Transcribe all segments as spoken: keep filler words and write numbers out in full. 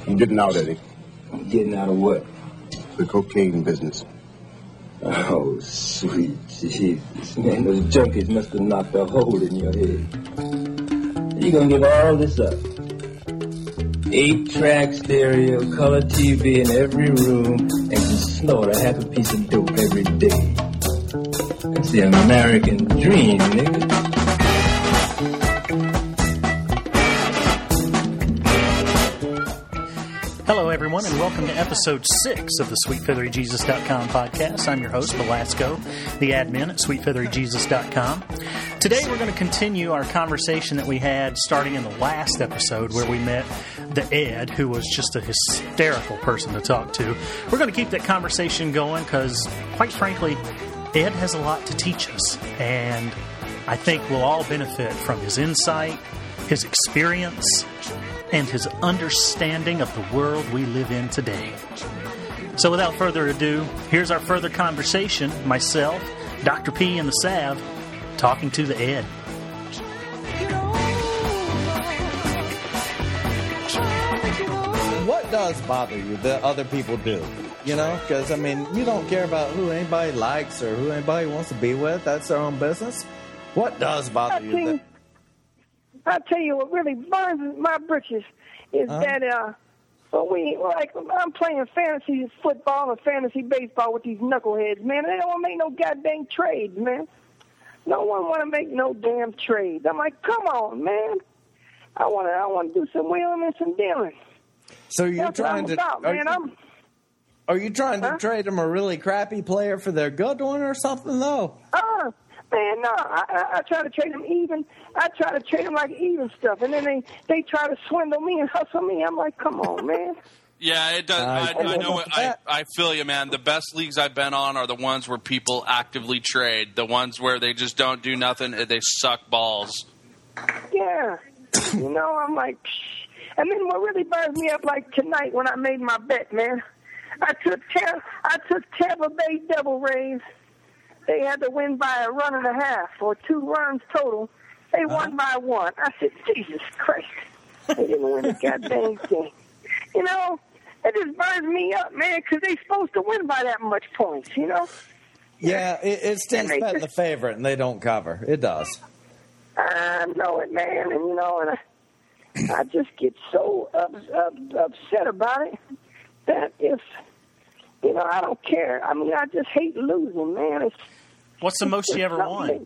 I'm getting out, Eddie. Getting out of what? The cocaine business. Oh, sweet Jesus, man. Those junkies must have knocked a hole in your head. You gonna give all this up? Eight-track stereo, color T V in every room, and just snort a half a piece of dope every day. That's the American dream, nigga. Hello, everyone, and welcome to episode six of the sweet feathery jesus dot com podcast. I'm your host, Velasco, the admin at sweet feathery jesus dot com. Today, we're going to continue our conversation that we had starting in the last episode where we met the Ed, who was just a hysterical person to talk to. We're going to keep that conversation going because, quite frankly, Ed has a lot to teach us, and I think we'll all benefit from his insight, his experience, and his understanding of the world we live in today. So without further ado, here's our further conversation, myself, Doctor P, and the Sav, talking to the Ed. What does bother you that other people do? You know, because, I mean, you don't care about who anybody likes or who anybody wants to be with. That's their own business. What does bother you? That- I'll tell you what really burns my britches is uh-huh. that uh, when we like I'm playing fantasy football and fantasy baseball with these knuckleheads, man. They don't want to make no goddamn trades, man. No one want to make no damn trades. I'm like, come on, man. I want to I want to do some wheeling and some dealing. So you're That's trying what to? I'm about, are, man. you, I'm, are you trying to huh? trade them a really crappy player for their good one or something, though? Uh, Man, no, I, I, I try to trade them even. I try to trade them like even stuff, and then they, they try to swindle me and hustle me. I'm like, come on, man. Yeah, it does. Uh, I, I know. What, I that. I feel you, man. The best leagues I've been on are the ones where people actively trade. The ones where they just don't do nothing and they suck balls. Yeah, you know, I'm like, psh. And then what really burns me up, like tonight when I made my bet, man. I took Tampa, I took Tampa Bay Devil Rays. They had to win by a run and a half or two runs total. They uh-huh. won by one. I said, Jesus Christ. They didn't win a goddamn thing. You know, it just burns me up, man, because they're supposed to win by that much points, you know? Yeah, it, it stinks betting the favorite, and they don't cover. It does. I know it, man, and, you know, and I, I just get so up, up, upset about it that if... You know, I don't care. I mean, I just hate losing, man. It's, What's the most you ever won?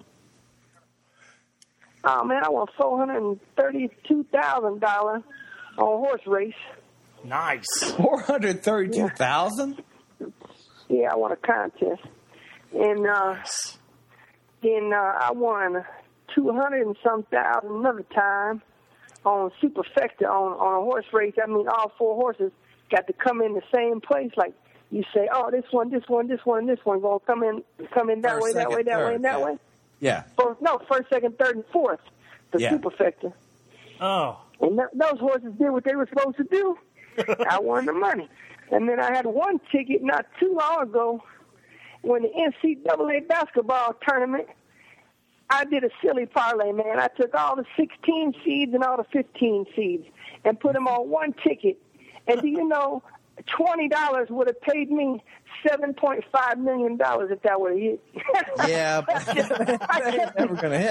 Oh, man, I won four hundred thirty-two thousand dollars on a horse race. Nice. four hundred thirty-two thousand dollars? Yeah. yeah, I won a contest. And uh, then uh, I won two hundred and some thousand another time on Superfecta on, on a horse race. I mean, all four horses got to come in the same place, like, you say, oh, this one, this one, this one, this one going to come in, come in that first, way, that second, way, that third, way, and that yeah. way. Yeah. First, no, first, second, third, and fourth. The yeah. Superfecta. Oh. And th- those horses did what they were supposed to do. I won the money. And then I had one ticket not too long ago when the N C double A basketball tournament. I did a silly parlay, man. I took all the sixteen seeds and all the fifteen seeds and put them on one ticket. And do you know, twenty dollars would have paid me seven point five million dollars if that would have hit. Yeah, but that's never going to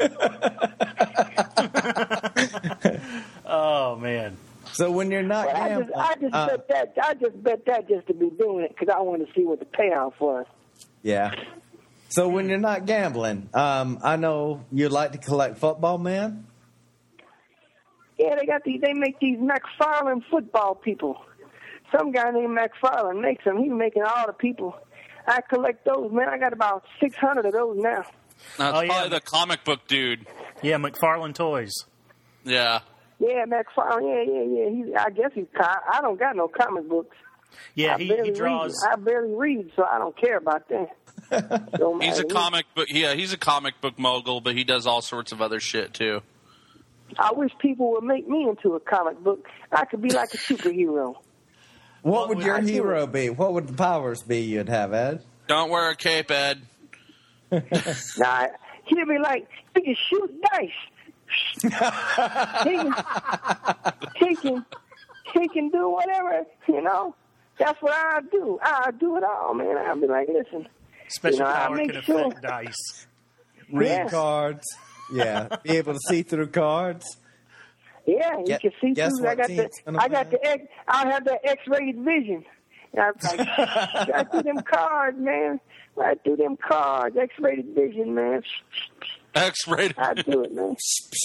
hit. Oh, man. So when you're not well, gambling... I just, I just uh, bet that I just bet that just to be doing it because I wanted to see what the payoff was. Yeah. So when you're not gambling, um, I know you like to collect football, man? Yeah, they got these, they make these McFarlane football people. Some guy named McFarlane makes them. He's making all the people. I collect those, man. I got about six hundred of those now. That's oh, yeah. probably the comic book dude. Yeah, McFarlane Toys. Yeah. Yeah, McFarlane. Yeah, yeah, yeah. He's, I guess he's. I don't got no comic books. Yeah, I he, barely he draws. Read. I barely read, so I don't care about that. So, He's a man, comic book. Yeah, he's a comic book mogul, but he does all sorts of other shit too. I wish people would make me into a comic book. I could be like a superhero. What would your I hero be? What would the powers be you'd have, Ed? Don't wear a cape, Ed. Nah, he'd be like, he can shoot dice. he, can, he, can, he can do whatever, you know. That's what I do. I do it all, man. I'll be like, listen. Special you know, power make can sure. affect dice. Read Yeah. cards. Yeah. Be able to see through cards. Yeah, you Guess- can see guess through. I what got the, team's gonna I got win? the, X, I have the X-rated vision. And I'm like, right through them cards, man. Right through them cards, X-rated vision, man. X-rated. I do it, man.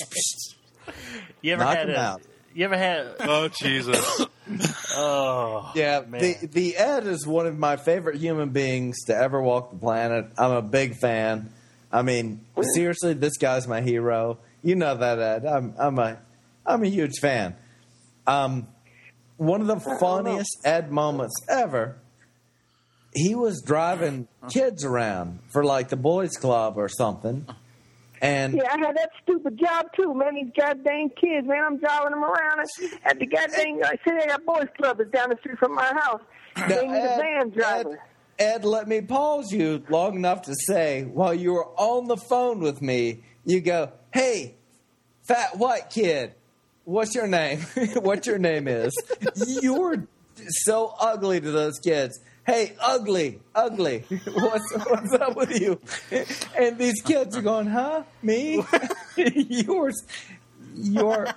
You ever Knock had him a? out. You ever had? Oh, Jesus. Oh, Yeah, man. the the Ed is one of my favorite human beings to ever walk the planet. I'm a big fan. I mean, seriously, this guy's my hero. You know that, Ed. I'm I'm a I'm a huge fan. Um, one of the funniest Ed moments ever. He was driving kids around for like the boys' club or something, and Yeah, I had that stupid job too, man. These goddamn kids, man. I'm driving them around at the goddamn. I say that boys' club is down the street from my house. They need a van driver. Ed, Ed, let me pause you long enough to say, while you were on the phone with me, you go, "Hey, fat white kid, what's your name? What your name is?" You were so ugly to those kids. Hey, ugly, ugly. What's what's up with you? And these kids are going, huh? Me? You're, you're,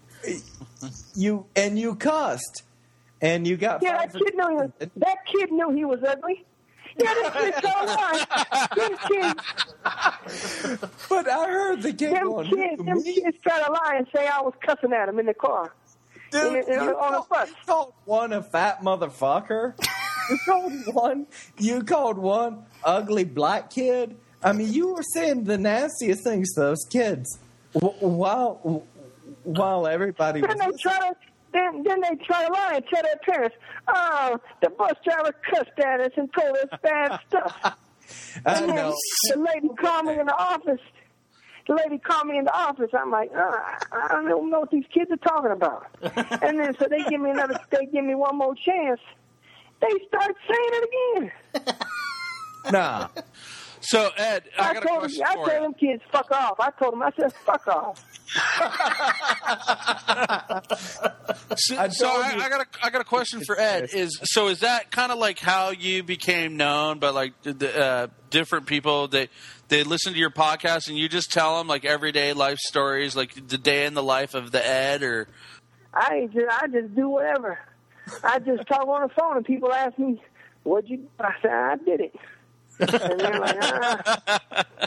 you, and you cussed, and you got. Yeah, fired that for- kid knew he was, that kid knew he was ugly. Yeah, that kid so lying. Them kids, But I heard the kid them going, kids, "Who, them me?" kids try to lie and say I was cussing at him in the car. Dude, in- in- you on a called, bus. you called one a fat motherfucker. You called one. You called one ugly black kid. I mean, you were saying the nastiest things to those kids wh- while while everybody was. Then they try to then then they try to lie and tell their parents, "Oh, the bus driver cussed at us and told us bad stuff." I And then know. the lady called me in the office. The lady called me in the office. I'm like, uh, I don't know what these kids are talking about. And then so they give me another. They give me one more chance. They start saying it again. Nah. So, Ed, I I, got a told them, question I for told you. them kids, fuck off. I told them, I said, fuck off. So, I so told I, you. I got a I got a question for Ed. Is so is that kind of like how you became known by like the uh, different people that they listen to your podcast and you just tell them like everyday life stories, like the day in the life of the Ed, or I ain't just, I just do whatever. I just talk on the phone and people ask me, what'd you do? I said, I did it. And they're like, ah.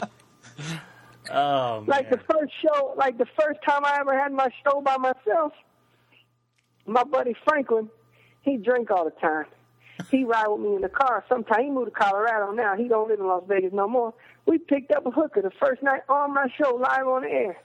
Oh, Like the man. first show, like the first time I ever had my show by myself, my buddy Franklin, he drank all the time. He ride with me in the car. Sometimes he moved to Colorado now. He don't live in Las Vegas no more. We picked up a hooker the first night on my show live on the air.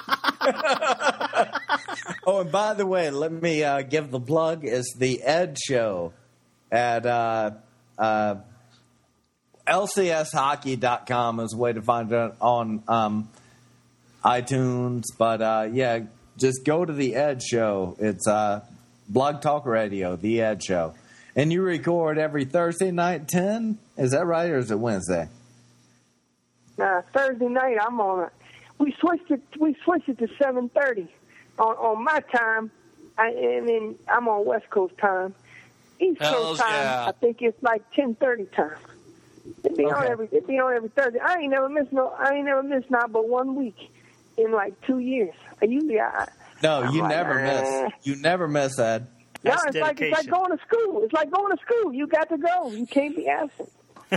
Oh, and by the way, let me uh, give the plug. It's the Ed Show at uh, uh, L C S hockey dot com is a way to find it on um, iTunes. But, uh, yeah, just go to the Ed Show. It's uh, Blog Talk Radio, the Ed Show. And you record every Thursday night at ten? Is that right, or is it Wednesday? Now Thursday night I'm on. A, we switched it. We switched it to seven thirty on on my time, I, and then I'm on West Coast time. East Hells Coast time, yeah. I think it's like ten thirty time. It be on Okay. every. It be on every Thursday. I ain't never missed no. I ain't never missed not but one week in like two years. I usually I. No, I'm you like, never eh. miss. You never miss, Ed. No, That's it's like it's like dedication. going to school. It's like going to school. You got to go. You can't be absent.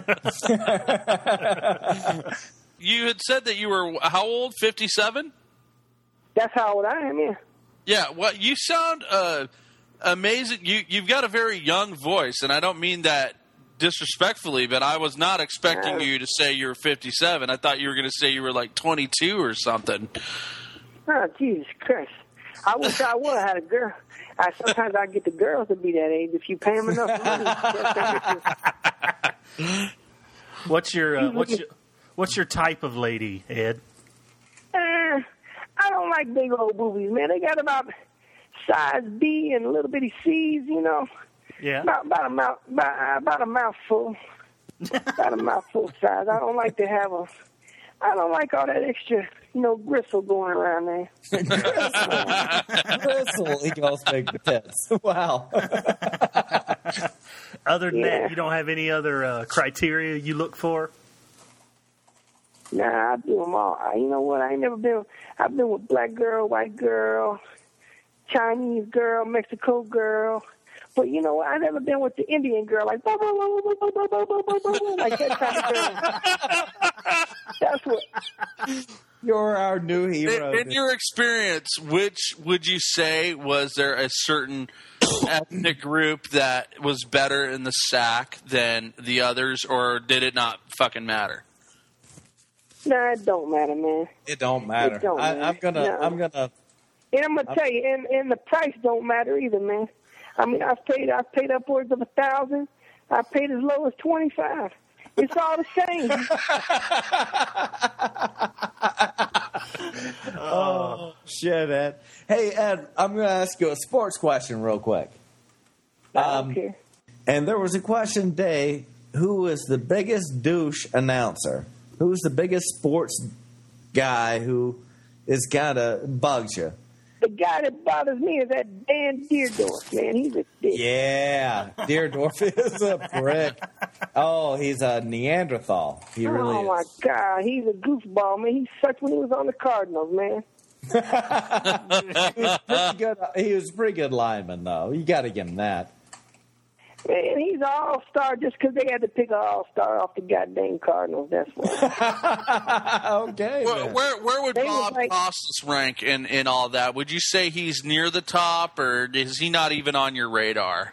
you had said that you were how old? fifty-seven? That's how old I am. Yeah. Yeah. Well, you sound uh, amazing. You you've got a very young voice, and I don't mean that disrespectfully, but I was not expecting Yeah. you to say you were fifty-seven. I thought you were going to say you were like twenty-two or something. Oh, Jesus Christ. I wish I would have had a girl. I, sometimes I get the girls to be that age if you pay them enough money. What's your uh, what's your what's your type of lady, Ed? Eh, I don't like big old boobies, man. They got about size B and little bitty C's, you know. Yeah. About, about a mouth, about, about a mouthful, about a mouthful size. I don't like to have a. I don't like all that extra you know, gristle going around there. Gristle equals big tits. Wow. Other than Yeah. that, you don't have any other uh, criteria you look for? Nah, I do them all. I, you know what? I ain't never been. I've been with black girl, white girl, Chinese girl, Mexico girl. But you know what? I never been with the Indian girl, like like that kind of girl. That's what. You're our new hero. In, in your experience, which would you say was there a certain ethnic group that was better in the sack than the others, or did it not fucking matter? Nah, it don't matter, man. It don't matter. It don't, I, man. I'm gonna. No. I'm gonna. And I'm gonna tell you, and, and the price don't matter either, man. I mean, I've paid I've paid upwards of a thousand. I paid as low as twenty five. It's all the same. Oh shit, Ed. Hey, Ed. I'm gonna ask you a sports question real quick. I Um, don't care. And there was a question today: who is the biggest douche announcer? Who's the biggest sports guy who is kind of bugs you? The guy that bothers me is that Dan Deerdorf, man. He's a dick. Yeah, Deerdorf is a prick. Oh, he's a Neanderthal. He really oh, my is. God. He's a goofball, man. He sucked when he was on the Cardinals, man. he, was pretty good, he was a pretty good lineman, though. You got to give him that. Man, he's an all-star just because they had to pick an all-star off the goddamn Cardinals. That's why. Okay. Where, man. where, where would They was Bob like- Costas rank in, in all that? Would you say he's near the top, or is he not even on your radar?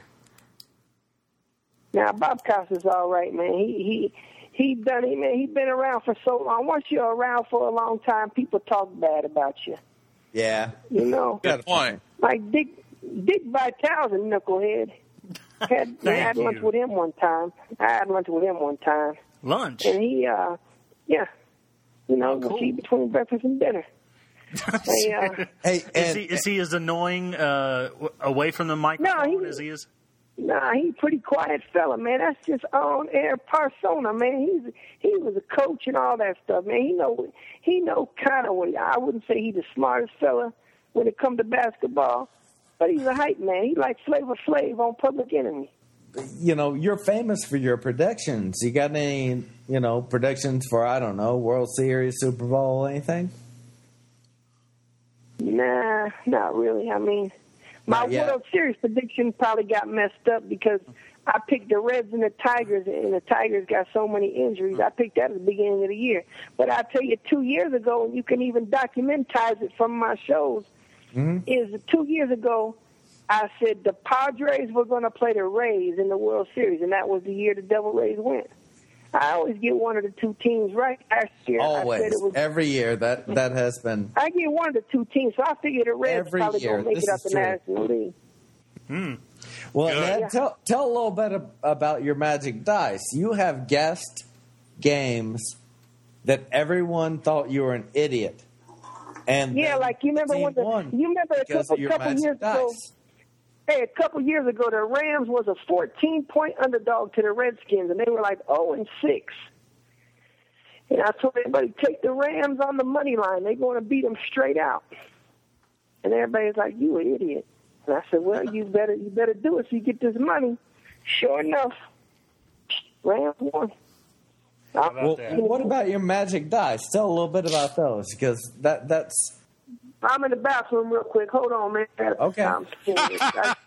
Now, Bob Costas is all right, man. He he he done it, man. He been around for so long. Once you're around for a long time, people talk bad about you. Yeah. You know, Good point. like Dick Dick Vitale's a knucklehead. Had, I Thank had lunch you. with him one time. I had lunch with him one time, Lunch. and he, uh, yeah, you know, Oh, cool. we'll see between breakfast and dinner. Hey, uh, Hey, Is and, he, is he as annoying uh, w- away from the microphone No, he- as he is? Nah, he's a pretty quiet fella, man. That's just on air persona, man. He's he was a coach and all that stuff, man. He know he know kind of what he, I wouldn't say he's the smartest fella when it comes to basketball, but he's a hype man. He like Flavor Flav on Public Enemy. you know, you're famous for your predictions. You got any, you know, predictions for, I don't know, World Series, Super Bowl, anything? Nah, not really. I mean, my Not yet. World Series prediction probably got messed up because I picked the Reds and the Tigers, and the Tigers got so many injuries. I picked that at the beginning of the year. But I tell you, two years ago, and you can even documentize it from my shows, Mm-hmm. is two years ago, I said the Padres were going to play the Rays in the World Series, and that was the year the Devil Rays went. I always get one of the two teams right. Last year, Always. I said it was. Every year. That that has been. I get one of the two teams, so I figured the Reds Every probably year. going to make This it up is in the true. National League. Well, Good. Ned, Yeah. tell, tell a little bit ab- about your Magic Dice. You have guessed games that everyone thought you were an idiot. And Yeah, then like you remember team when the won you remember a because couple, of your couple Magic years ago. Dice. Hey, a couple years ago, the Rams was a fourteen point underdog to the Redskins, and they were like oh and six. And I told everybody, take the Rams on the money line. They're going to beat them straight out. And everybody's like, you an idiot. And I said, well, you better you better do it so you get this money. Sure enough, Rams won. about Well, that? what about your Magic Dice? Tell a little bit about those, because that that's I'm in the bathroom real quick. Hold on, man. Okay. I'm serious. I-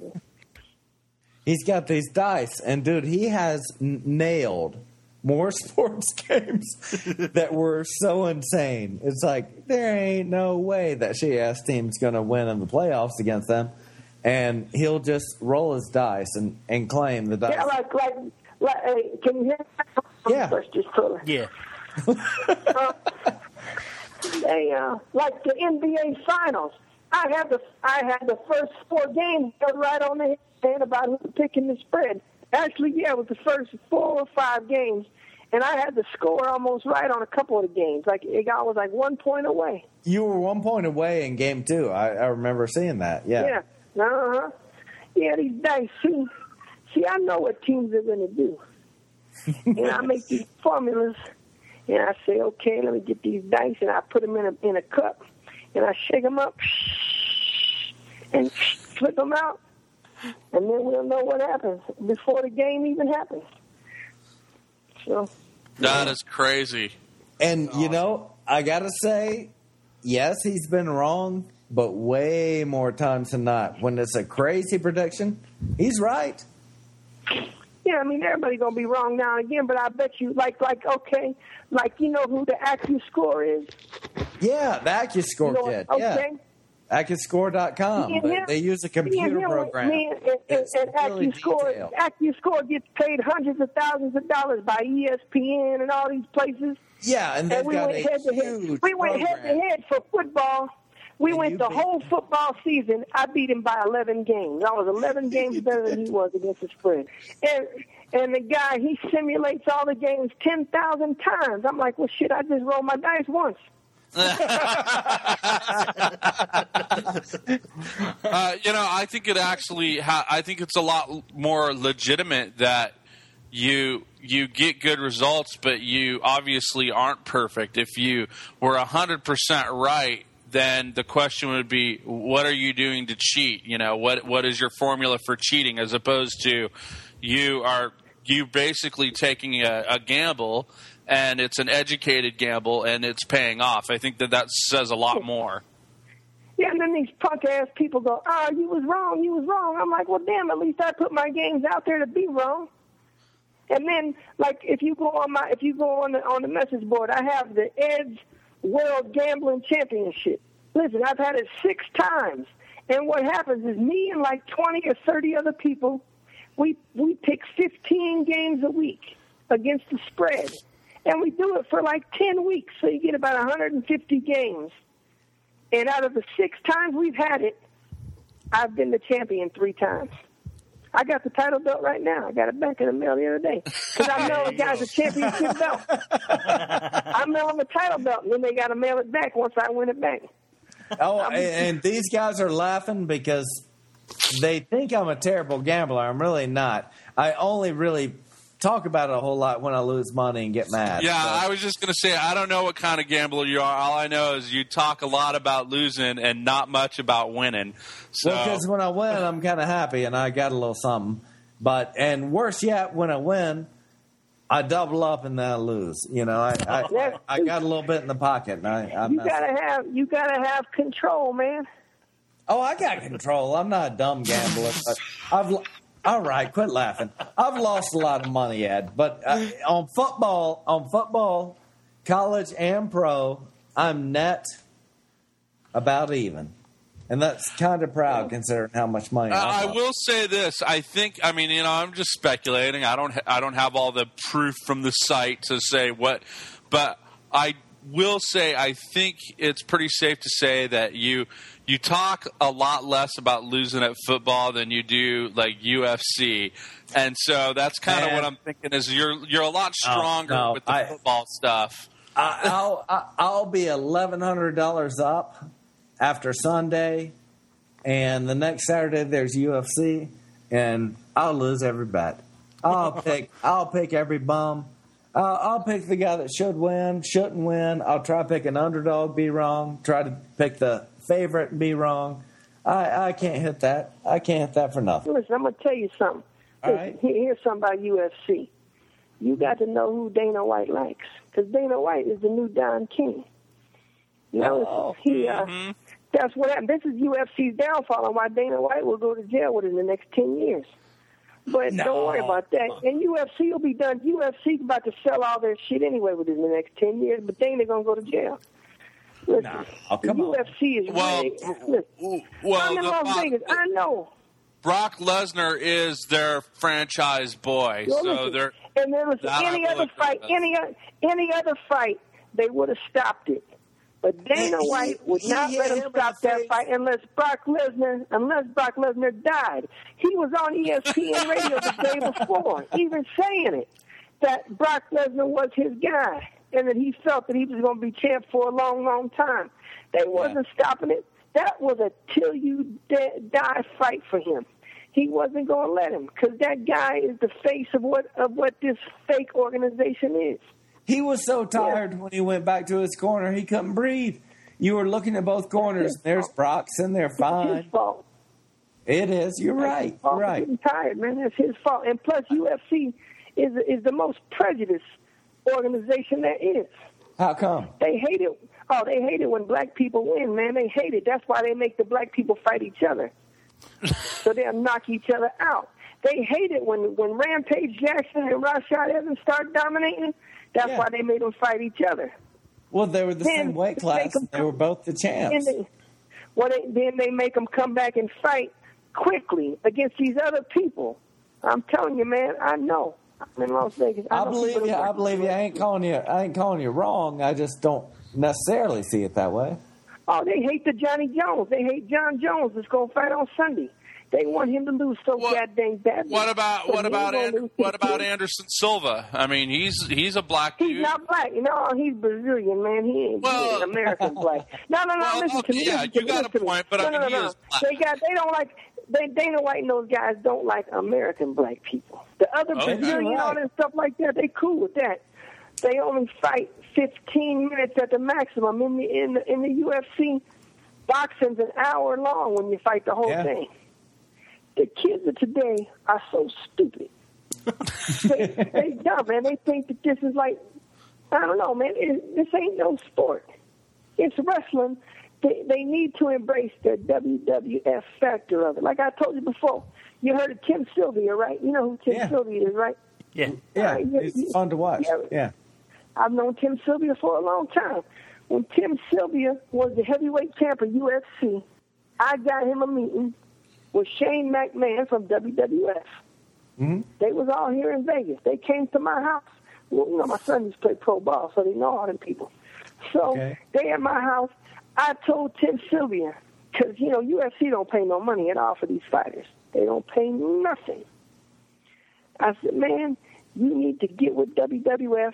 he's got these dice, and dude, he has n- nailed more sports games that were so insane. It's like there ain't no way that shitty ass team's gonna win in the playoffs against them, and he'll just roll his dice and, and claim the dice. Yeah, like, like, like hey, can you hear me? Yeah. First, just pull it. Yeah. Uh, they, uh, like the N B A Finals. I had the I had the first four games right on the head about who was picking the spread. Actually, yeah, it was the first four or five games, and I had the score almost right on a couple of the games. Like it got, I was like one point away. You were one point away in game two. I, I remember seeing that. Yeah. Yeah, uh huh. Yeah, these dice. See, see, I know what teams are going to do, and I make these formulas, And I say, okay, let me get these dice, and I put them in a in a cup, and I shake them up, and flip them out, and then we'll know what happens before the game even happens. So that is crazy. And, you know, I got to say, yes, he's been wrong, but way more times than not. When it's a crazy prediction, he's right. Yeah, I mean, everybody's going to be wrong now and again, but I bet you, like, like okay, like, you know who the AccuScore is? Yeah, the AccuScore You know, kid. okay. Yeah. AccuScore dot com. Me and him- They use a me and computer him, program. Me and, and, and, It's and really AccuScore, detailed. AccuScore gets paid hundreds of thousands of dollars by E S P N and all these places. Yeah, and they've And we got went a head to head. huge We went head to program. head for football. We And went you the beat whole him. football season. I beat him by eleven games. I was eleven games better than he was against the spread. And and the guy, he simulates all the games ten thousand times. I'm like, well, shit, I just rolled my dice once. Uh, you know, I think it actually. Ha- I think it's a lot more legitimate that you you get good results, but you obviously aren't perfect. If you were a hundred percent right, then the question would be, what are you doing to cheat? You know, what what is your formula for cheating? As opposed to you are you basically taking a, a gamble, and it's an educated gamble, and it's paying off. I think that that says a lot more. Yeah, and then these punk-ass people go, oh, you was wrong, you was wrong. I'm like, well, damn, at least I put my games out there to be wrong. And then, like, if you go on my, if you go on the on the message board, I have the Ed's World Gambling Championship. Listen, I've had it six times, and what happens is me and like twenty or thirty other people, we we pick fifteen games a week against the spread, and we do it for like ten weeks, so you get about one hundred fifty games. And out of the six times we've had it, I've been the champion three times. I got the title belt right now. I got it back in the mail the other day. Because I mail the guys a championship belt. I mail them the title belt, and then they got to mail it back once I win it back. Oh, and, and these guys are laughing because they think I'm a terrible gambler. I'm really not. I only really talk about it a whole lot when I lose money and get mad. Yeah, So- I was just going to say, I don't know what kind of gambler you are. All I know is you talk a lot about losing and not much about winning. So, Well, because when I win, I'm kind of happy and I got a little something. But and worse yet, when I win, I double up and then I lose. You know, I I, I got a little bit in the pocket. And I, I You mess gotta up. have you gotta have control, man. Oh, I got control. I'm not a dumb gambler. But I've lo- all right. Quit laughing. I've lost a lot of money, Ed. But uh, on football, on football, college and pro, I'm net about even. And that's kind of proud considering how much money Uh, I I lost. will say this. I think. I mean, you know, I'm just speculating. I don't. Ha- I don't have all the proof from the site to say what, but I will say I think it's pretty safe to say that you you talk a lot less about losing at football than you do like U F C, and so that's kind of Man. what I'm thinking. Is you're you're a lot stronger no, with the I- football stuff. I, I'll I- I'll be eleven hundred dollars up after Sunday, and the next Saturday there's U F C, and I'll lose every bet. I'll pick I'll pick every bum. Uh, I'll pick the guy that should win, shouldn't win. I'll try to pick an underdog, be wrong. Try to pick the favorite, be wrong. I, I can't hit that. I can't hit that for nothing. Listen, I'm gonna tell you something. All Listen, right. here- here's something about U F C. You got to know who Dana White likes, because Dana White is the new Don King. You know, Oh. he uh, that's what happened. This is U F C's downfall, and why Dana White will go to jail within the next ten years. But No. don't worry about that. And U F C will be done. U F C's about to sell all their shit anyway within the next ten years, but Dana gonna go to jail. Listen, Nah. Oh, the come U F C is Well, really. Listen, well, I'm in the- Las Vegas. I know. Brock Lesnar is their franchise boy, Well, so listen, they're. and there was that any I will other agree fight, with. any o- any other fight, they would have stopped it. But Dana He- White would he not hit let him him in stop the that face. fight unless Brock Lesnar, unless Brock Lesnar died. He was on E S P N radio the day before, even saying it, that Brock Lesnar was his guy, and that he felt that he was going to be champ for a long, long time. They wasn't stopping it. That was a till you de- die fight for him. He wasn't going to let him, because that guy is the face of what of what this fake organization is. He was so tired when he went back to his corner, he couldn't breathe. You were looking at both corners. There's Brock's, and they're It's fine. his fault. It is. You're right. Fault You're for right. getting tired, man. It's his fault. And plus, U F C is is the most prejudiced organization there is. How come? They hate it. Oh, they hate it when black people win, man. They hate it. That's why they make the black people fight each other. So they'll knock each other out. They hate it when, when Rampage Jackson and Rashad Evans start dominating. That's Yeah. why they made them fight each other. Well, they were the Then same weight they class. come- They were both the Then champs. they, well, they, then they make them come back and fight quickly against these other people. I'm telling you, man, I know. I'm in Las Vegas. I, I know believe people you. that I work believe you. I ain't calling you. I ain't calling you wrong. I just don't necessarily see it that way. Oh, they hate the Johnny Jones. They hate John Jones that's going to fight on Sunday. They want him to lose so What- goddamn badly. What about So what he about ain't An- gonna lose what to about the kid. Anderson Silva? I mean, he's he's a black He's dude. not black. No, he's Brazilian, man. He ain't, Well- he ain't American black. No, no, no. Well, listen to me. yeah, listen to you me, got listen a to me. point, but no, I no, mean, no, he no. is black. They got. They don't like. They, Dana White and those guys don't like American black people. The other Okay. Brazilian Right. all that stuff like that, they cool with that. They only fight fifteen minutes at the maximum in the in the, in the U F C. Boxing's an hour long when you fight the whole Yeah. thing. The kids of today are so stupid. they, they dumb, man. They think that this is like, I don't know, man. It, this ain't no sport. It's wrestling. They, they need to embrace the W W F factor of it. Like I told you before, you heard of Tim Sylvia, right? You know who Tim Yeah. Sylvia is, right? Yeah. Yeah, Uh, you- it's you- fun to watch. yeah. Yeah. I've known Tim Sylvia for a long time. When Tim Sylvia was the heavyweight champ of U F C, I got him a meeting with Shane McMahon from W W F. Mm-hmm. They was all here in Vegas. They came to my house. Well, you know, my son used to play pro ball, so they know all them people. So Okay. they at my house. I told Tim Sylvia, because, you know, U F C don't pay no money at all for these fighters. They don't pay nothing. I said, man, you need to get with W W F,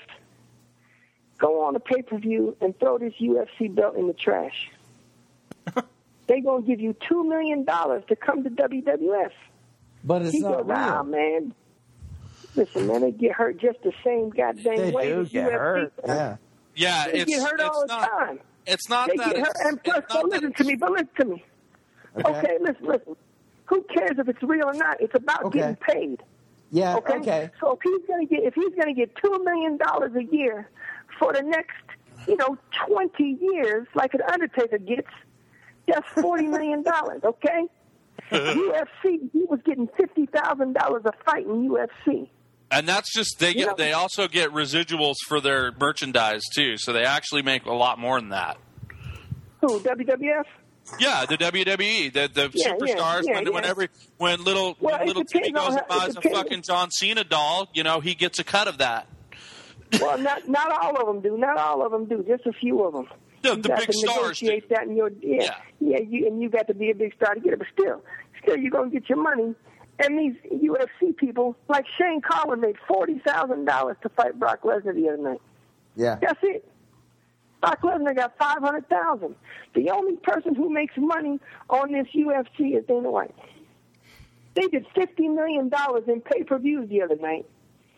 go on a pay-per-view, and throw this U F C belt in the trash. They're going to give you two million dollars to come to W W F. But it's He not goes, ah, real. man. Listen, man, they get hurt just the same goddamn They way do as get U F C. hurt. Yeah. Yeah, They it's get hurt all it's the not time. it's not They that get hurt. it's, And plus, it's so not that listen to me, but listen to me. Okay. Okay, listen, listen. Who cares if it's real or not? It's about Okay. getting paid. Yeah. Okay? Okay. So if he's gonna get if he's gonna get two million dollars a year for the next, you know, twenty years, like an Undertaker gets, that's forty million dollars, okay? U F C, he was getting fifty thousand dollars a fight in U F C. and that's just they You get know- they also get residuals for their merchandise too, so they actually make a lot more than that. Who, W W F? Yeah, the W W E, the the Yeah, superstars. yeah, when yeah. when every when little Well, when it little Timmy depends on goes and how- it buys a depends. fucking John Cena doll, you know, he gets a cut of that. Well, not not all of them do. Not all of them do. Just a few of them. The- you the got big to stars do. negotiate that in your yeah Yeah. yeah. You, and you got to be a big star to get it. But still, still you're gonna get your money. And these U F C people, like Shane Carwin, made forty thousand dollars to fight Brock Lesnar the other night. Yeah. That's it. Brock Lesnar got five hundred thousand. The only person who makes money on this U F C is Dana White. They did fifty million dollars in pay-per-views the other night,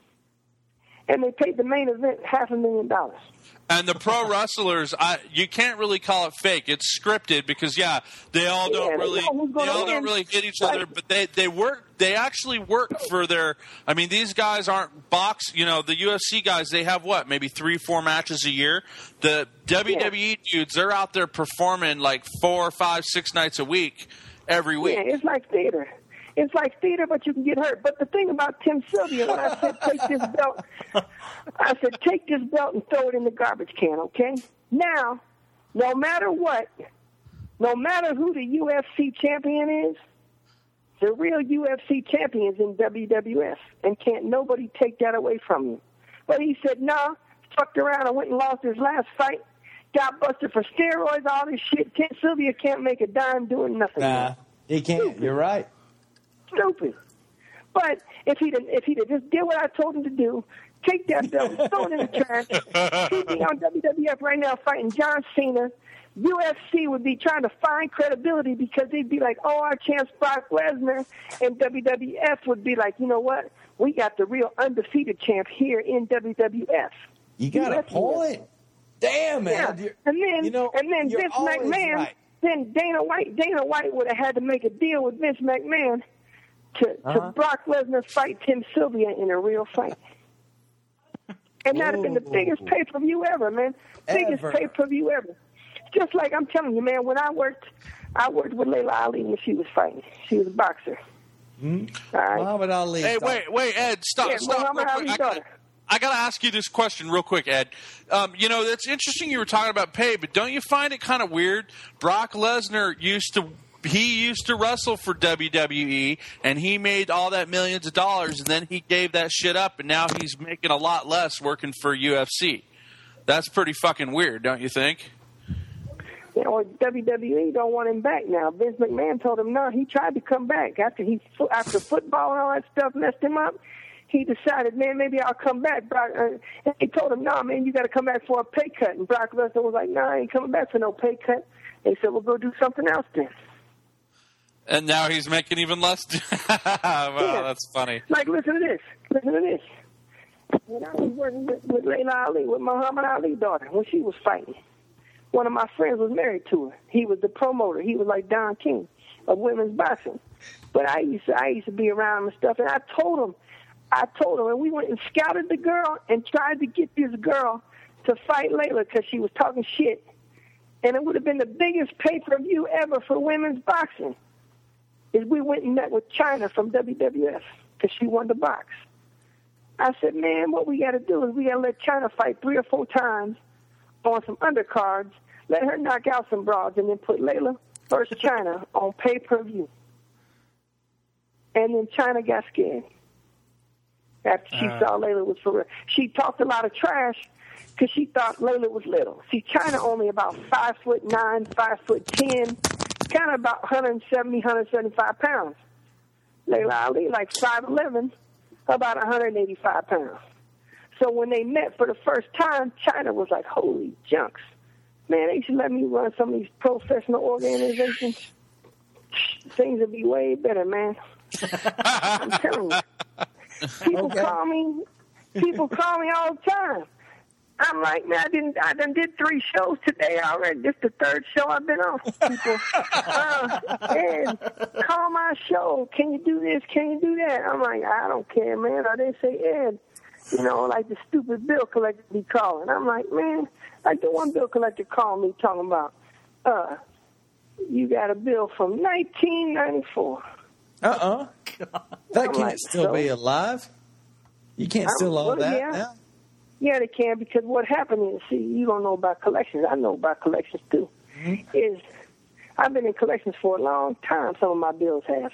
and they paid the main event half a million dollars. And the pro wrestlers, I you can't really call it fake. It's scripted because yeah, they all don't Yeah, they really know who's they gonna all don't win. really hit each Right. other, but they they work. They actually work for their. I mean, these guys aren't box. You know, the U F C guys. They have what, maybe three, four matches a year. The W W E dudes, they're out there performing like four, five, six nights a week, every week. Yeah, it's like theater. It's like theater, but you can get hurt. But the thing about Tim Sylvia, when I said take this belt, I said take this belt and throw it in the garbage can, okay? Now, no matter what, no matter who the U F C champion is, the real U F C champion is in W W F, and can't nobody take that away from you. But he said, nah, fucked around and went and lost his last fight, got busted for steroids, all this shit. Tim Sylvia can't make a dime doing nothing. Nah, he can't. You're right. Stupid. But if he'd if he'd have just did what I told him to do, take that belt, throw it in the trash, he'd be on W W F right now fighting John Cena. U F C would be trying to find credibility because they'd be like, oh, our champ's Brock Lesnar, and W W F would be like, you know what? We got the real undefeated champ here in W W F. You got Yes, a point. Damn, man. Yeah. You're- And then, you know, and then you're Vince always McMahon, right. then Dana White, Dana White would have had to make a deal with Vince McMahon to, Uh-huh. to Brock Lesnar fight Tim Sylvia in a real fight. And that'd have been the Ooh. biggest pay-per-view ever, man. Biggest Ever. pay-per-view ever. Just like I'm telling you, man, when I worked, I worked with Layla Ali when she was fighting. She was a boxer. Hmm? All right. Muhammad Ali. Hey, wait, wait, Ed, stop, Yeah, stop. Muhammad real quick. Ali's I gotta, daughter. I gotta ask you this question real quick, Ed. Um, you know, that's interesting you were talking about pay, but don't you find it kind of weird? Brock Lesnar used to, he used to wrestle for W W E, and he made all that millions of dollars, and then he gave that shit up, and now he's making a lot less working for U F C. That's pretty fucking weird, don't you think? You know, W W E don't want him back now. Vince McMahon told him no. He tried to come back after he after football and all that stuff messed him up. He decided, man, maybe I'll come back. Brock, uh, and he told him, no, man, you got to come back for a pay cut. And Brock Lesnar was like, no, I ain't coming back for no pay cut. They said, well, go do something else then. And now he's making even less. Wow, Yeah. that's funny. Like, listen to this. Listen to this. When I was working with, with Layla Ali, with Muhammad Ali's daughter, when she was fighting, one of my friends was married to her. He was the promoter. He was like Don King of women's boxing. But I used to, I used to be around him and stuff. And I told him, I told him, and we went and scouted the girl and tried to get this girl to fight Layla because she was talking shit. And it would have been the biggest pay-per-view ever for women's boxing. Is we went and met with China from W W F because she won the box. I said, man, what we got to do is we got to let China fight three or four times on some undercards, let her knock out some broads, and then put Layla versus China on pay-per-view. And then China got scared after she Uh. saw Layla was for real. She talked a lot of trash because she thought Layla was little. See, China only about five foot nine, five foot ten, kind of about one seventy, one seventy-five pounds. Layla Ali like five eleven, about one eighty-five pounds. So when they met for the first time, China was like, holy junks. Man, they should let me run some of these professional organizations. Things would be way better, man. I'm telling you. People Okay. call me, people call me all the time. I'm like, man, I didn't, I done did three shows today already. This is the third show I've been on. People, uh, Ed, call my show. Can you do this? Can you do that? I'm like, I don't care, man. Or they say, Ed, you know, like the stupid bill collector be calling. I'm like, man, like the one bill collector called me talking about, uh, you got a bill from nineteen ninety-four. Uh-uh. That I'm can't like, still so? be alive. You can't I'm- steal all well, that yeah. now. Yeah, they can, because what happened is, see, you don't know about collections. I know about collections, too. Mm-hmm. Is I've been in collections for a long time, some of my bills have.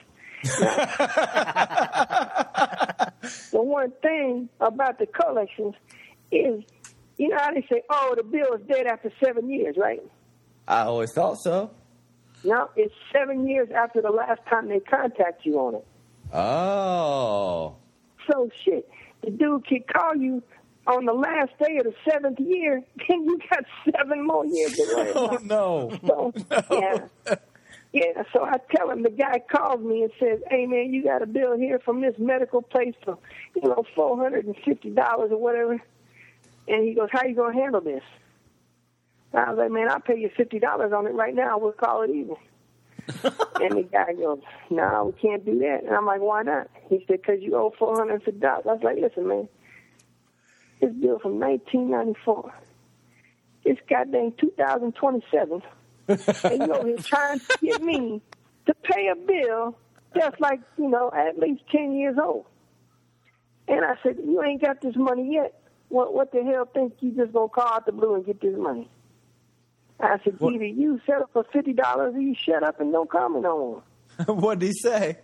Now, the one thing about the collections is, you know how they say, oh, the bill is dead after seven years, right? I always thought so. No, it's seven years after the last time they contact you on it. Oh. So, shit, the dude can call you on the last day of the seventh year, then you got seven more years to worry Oh, about. no. So, yeah. Yeah, so I tell him, the guy calls me and says, hey, man, you got a bill here from this medical place for, you know, four hundred fifty dollars or whatever. And he goes, how you going to handle this? I was like, man, I'll pay you fifty dollars on it right now. We'll call it even. And the guy goes, no, nah, we can't do that. And I'm like, why not? He said, because you owe four hundred fifty dollars. I was like, listen, man, this bill from nineteen ninety-four. It's goddamn two thousand twenty-seven. And you over here trying to get me to pay a bill that's like, you know, at least ten years old. And I said, you ain't got this money yet. What what the hell think you just going to call out the blue and get this money? I said, What? either you settle for fifty dollars or you shut up and don't call me no more. What did he say?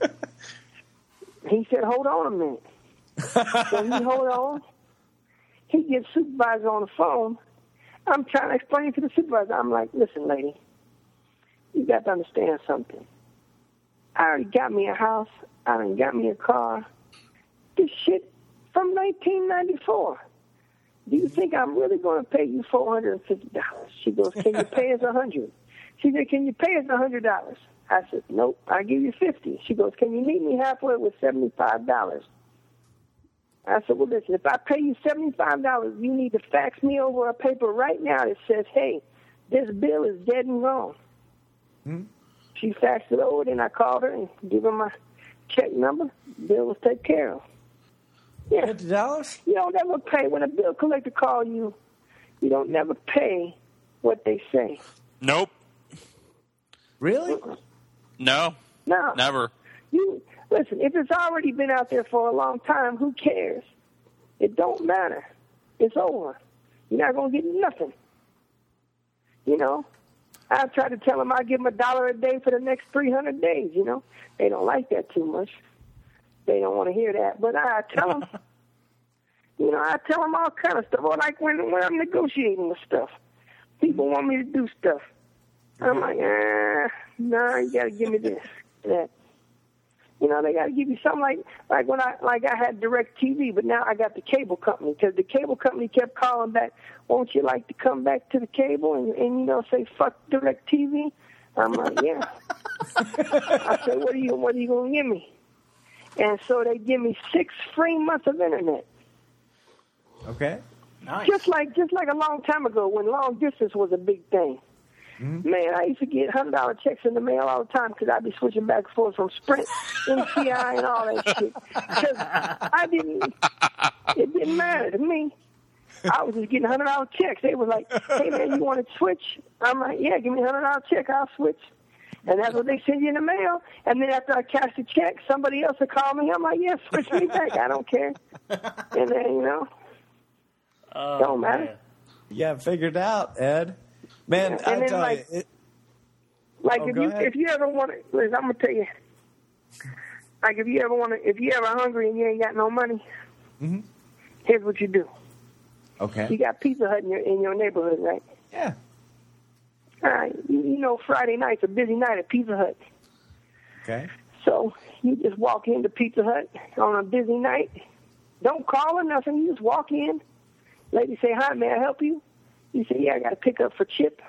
He said, hold on a minute. So he hold on. He gets supervisor on the phone. I'm trying to explain to the supervisor. I'm like, listen, lady, you got to understand something. I already got me a house. I already got me a car. This shit from nineteen ninety-four. Do you think I'm really going to pay you four hundred fifty dollars? She goes, can you pay us one hundred dollars? She said, can you pay us one hundred dollars? I said, nope, I'll give you fifty dollars. She goes, can you meet me halfway with seventy-five dollars? I said, well, listen, if I pay you seventy-five dollars, you need to fax me over a paper right now that says, hey, this bill is dead and wrong. Hmm? She faxed it over, then I called her and gave her my check number. Bill was taken care of. Yeah. fifty dollars? You don't ever pay. When a bill collector calls you, you don't never pay what they say. Nope. Really? No. No. Never. You listen, if it's already been out there for a long time, who cares? It don't matter. It's over. You're not going to get nothing. You know? I try to tell them I give them a dollar a day for the next three hundred days, you know? They don't like that too much. They don't want to hear that. But I tell them, you know, I tell them all kind of stuff. Or like when, when I'm negotiating with stuff. People want me to do stuff. I'm like, ah, no, you got to give me this, that. You know, they got to give you something like, like when I, like I had DirecTV, but now I got the cable company because the cable company kept calling back, won't you like to come back to the cable and, and you know, say, fuck DirecTV? I'm like, yeah. I said, what are you, what are you going to give me? And so they give me six free months of internet. Okay. Nice. Just like, just like a long time ago when long distance was a big thing. Mm-hmm. Man, I used to get one hundred dollars checks in the mail all the time because I'd be switching back and forth from Sprint, N C I, and all that shit. Because I didn't, it didn't matter to me. I was just getting one hundred dollars checks. They were like, hey, man, you want to switch? I'm like, yeah, give me a one hundred dollars check. I'll switch. And that's what they send you in the mail. And then after I cash the check, somebody else will call me. I'm like, yeah, switch me back. I don't care. And then, you know, oh, don't matter. Man. You got it figured out, Ed. Man, and I then, tell like, you, it, like oh, if go you ahead. if you ever want to, listen, I'm gonna tell you, like if you ever want to, if you ever hungry and you ain't got no money, mm-hmm. here's what you do. Okay. You got Pizza Hut in your in your neighborhood, right? Yeah. All right. You, you know Friday night's a busy night at Pizza Hut. Okay. So you just walk into Pizza Hut on a busy night. Don't call or nothing. You just walk in. Lady say, hi, may I help you? You say, yeah, I got to pick up for Chip.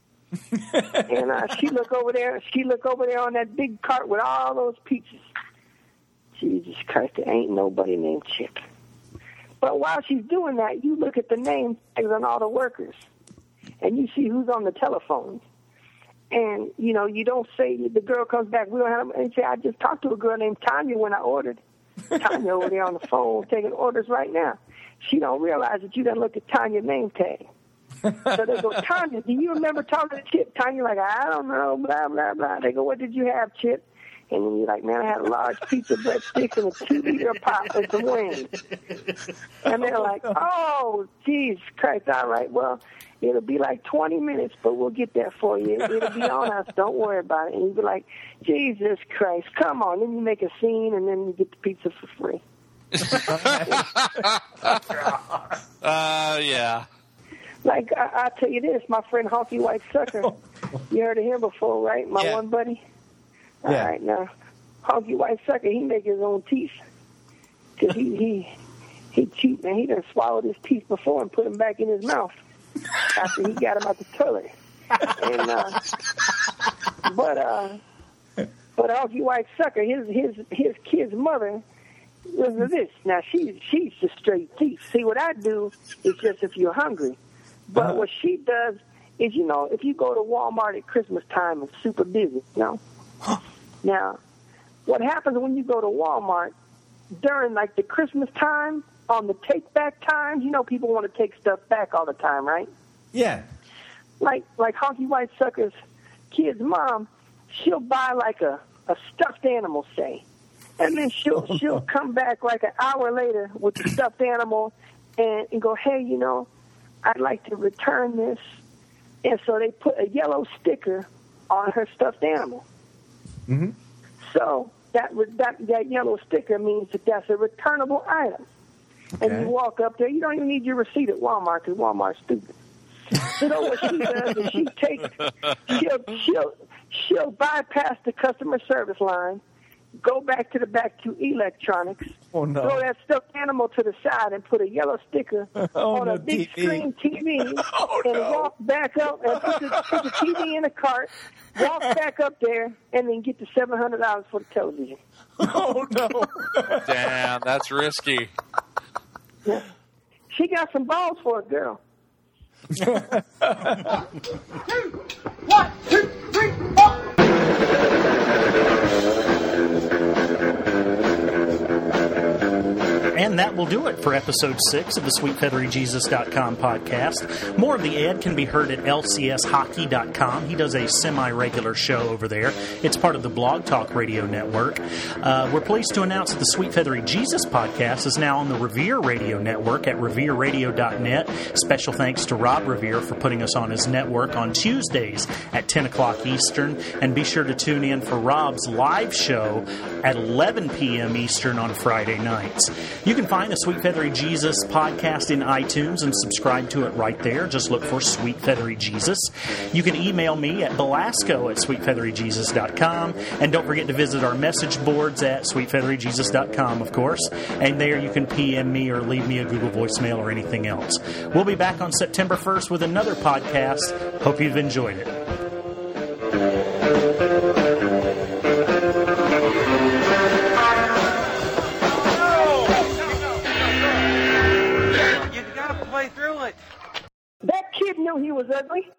and uh, she look over there. She look over there on that big cart with all those pizzas. Jesus Christ, there ain't nobody named Chip. But while she's doing that, you look at the name tags on all the workers, and you see who's on the telephone. And, you know, you don't say, the girl comes back, we don't have, and say, I just talked to a girl named Tanya when I ordered. Tanya over there on the phone taking orders right now. She don't realize that you done looked at Tanya's name tag. So they go, Tanya, do you remember talking to Chip? Tanya like, I don't know, blah, blah, blah. They go, what did you have, Chip? And then you're like, man, I had a large pizza breadsticks and a two-liter pop and some wings. And they're like, oh, geez, Christ, all right, well, it'll be like twenty minutes, but we'll get that for you. It'll be on us. Don't worry about it. And you'll be like, Jesus Christ, come on. Then you make a scene, and then you get the pizza for free. uh, yeah. Like, I, I'll tell you this, my friend Honky White Sucker, you heard of him before, right? My yeah. one buddy? All yeah. right, now, Honky White Sucker, he make his own teeth. Because he, he, he cheat, man. He done swallowed his teeth before and put them back in his mouth after he got them out the toilet. And, uh, but, uh, but Honky White Sucker, his, his, his kid's mother, listen to this. Now, she, she's just straight thief. See, what I do is just if you're hungry. But uh-huh. what she does is, you know, if you go to Walmart at Christmas time, it's super busy, you know. Now, what happens when you go to Walmart during, like, the Christmas time, on the take-back times, you know people want to take stuff back all the time, right? Yeah. Like like Honky White Sucker's kid's mom, she'll buy, like, a, a stuffed animal, say. And then she'll she'll come back like an hour later with the stuffed animal and, and go, hey, you know, I'd like to return this. And so they put a yellow sticker on her stuffed animal. Mm-hmm. So that, that that yellow sticker means that that's a returnable item. Okay. And you walk up there, you don't even need your receipt at Walmart because Walmart's stupid. So you know what she does is she takes, she'll, she'll, she'll bypass the customer service line, go back to the back to electronics, oh, no. throw that stuffed animal to the side and put a yellow sticker oh, on no, a big T V. screen T V oh, and no. walk back up and put the, put the T V in a cart, walk back up there, and then get the seven hundred dollars for the television. Oh, no. Damn, that's risky. Yeah. She got some balls for a girl. One, two, three, four. And that will do it for episode six of the sweet feathery jesus dot com podcast. More of the Ed can be heard at L C S hockey dot com. He does a semi-regular show over there. It's part of the Blog Talk Radio Network. Uh, we're pleased to announce that the Sweet Feathery Jesus podcast is now on the Revere Radio Network at revere radio dot net. Special thanks to Rob Revere for putting us on his network on Tuesdays at ten o'clock Eastern. And be sure to tune in for Rob's live show at eleven p.m. Eastern on Friday nights. You can find the Sweet Feathery Jesus podcast in iTunes and subscribe to it right there. Just look for Sweet Feathery Jesus. You can email me at Belasco at sweet feathery jesus dot com. And don't forget to visit our message boards at sweet feathery jesus dot com, of course. And there you can P M me or leave me a Google voicemail or anything else. We'll be back on September first with another podcast. Hope you've enjoyed it. That kid knew he was ugly.